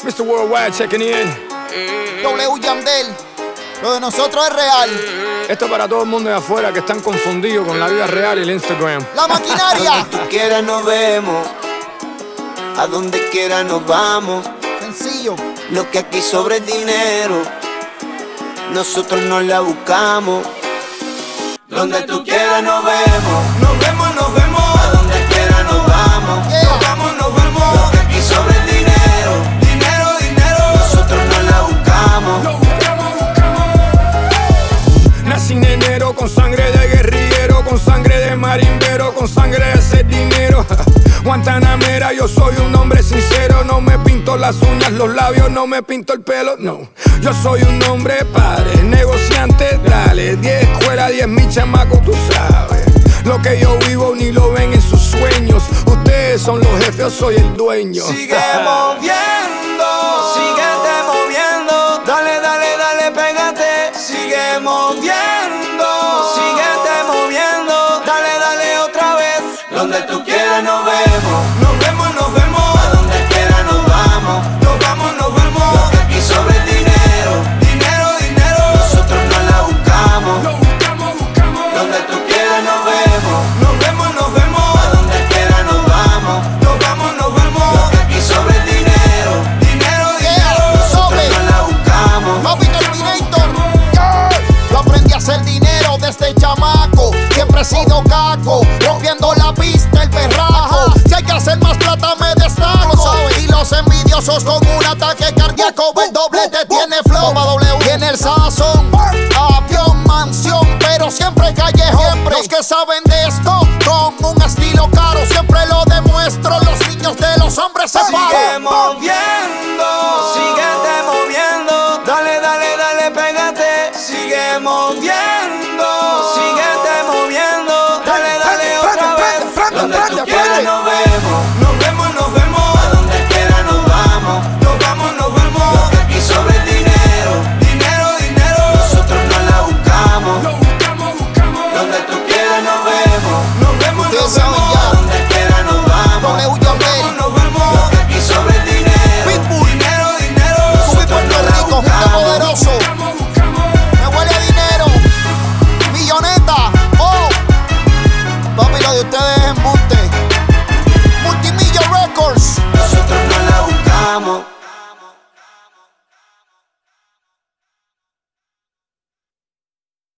Mr. Worldwide checking in. W Yandel, lo de nosotros es real. Esto para todo el mundo de afuera que están confundidos con la vida real y el Instagram. La maquinaria. Donde tú quieras nos vemos, a donde quiera nos vamos. Sencillo. Lo que aquí sobra es dinero, nosotros no la buscamos. Donde tú quieras nos vemos, nos vemos, nos vemos. A donde quiera nos vamos, Yeah. nos vamos, nos vemos. Lo que aquí sobra es dinero, dinero, dinero. Nosotros no la buscamos. Nací en enero con sangre de guerrillero, con sangre de marimbero, con sangre de hacer dinero. Guantanamera, yo soy un hombre sincero. No me pinto las uñas, los labios, no me pinto el pelo, no. Yo soy un hombre padre, negociante, dale. 10 escuelas, 10 mi chamaco, tú sabes. Lo que yo vivo ni lo ven en sus sueños. Ustedes son los jefes, yo soy el dueño. Sigue moviendo, síguete moviendo. Dale, dale, dale, pégate. Sigue moviendo, síguete moviendo. Dale, dale otra vez. Donde tú quieras nos vemos, nos vemos, nos vemos. A donde quiera nos vamos, nos vamos, nos vemos. Lo que aquí sobra es dinero, dinero, dinero. Nosotros no la buscamos. Donde tú quieras nos vemos, nos vemos, nos vemos. A donde quiera nos vamos, nos vamos, nos vemos. Lo que aquí sobra es dinero, dinero, dinero. Nosotros no la buscamos. Papi Terminator. Yeah. Yo aprendí a hacer dinero desde chamaco. Siempre he sido caco, rompiendo la pista, el perraco. Si hay que hacer más plata me destaco. Y los envidiosos con un ataque cardíaco, el doble.